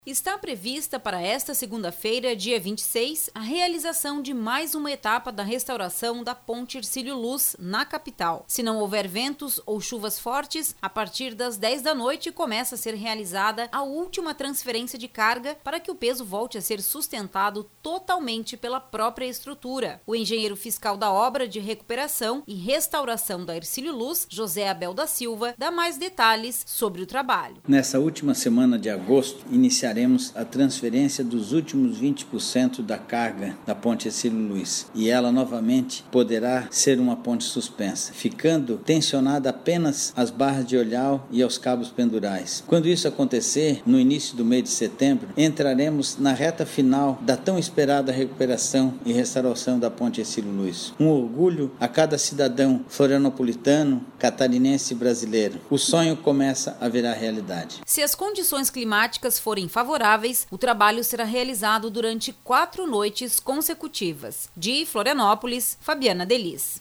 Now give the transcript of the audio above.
Está prevista para esta segunda-feira, dia 26, a realização de mais uma etapa da restauração da Ponte Hercílio Luz, na capital. Se não houver ventos ou chuvas fortes, a partir das 10 da noite começa a ser realizada a última transferência de carga para que o peso volte a ser sustentado totalmente pela própria estrutura. O engenheiro fiscal da obra de recuperação e restauração da Hercílio Luz, José Abel da Silva, dá mais detalhes sobre o trabalho. Nessa última semana de agosto, iniciaremos a transferência dos últimos 20% da carga da ponte Hercílio Luz e ela novamente poderá ser uma ponte suspensa, ficando tensionada apenas as barras de olhau e aos cabos pendurais. Quando isso acontecer, no início do mês de setembro, entraremos na reta final da tão esperada recuperação e restauração da ponte Hercílio Luz. Um orgulho a cada cidadão florianopolitano, catarinense e brasileiro. O sonho começa a virar realidade. Se as condições climáticas forem favoráveis, o trabalho será realizado durante 4 noites consecutivas. De Florianópolis, Fabiana Delis.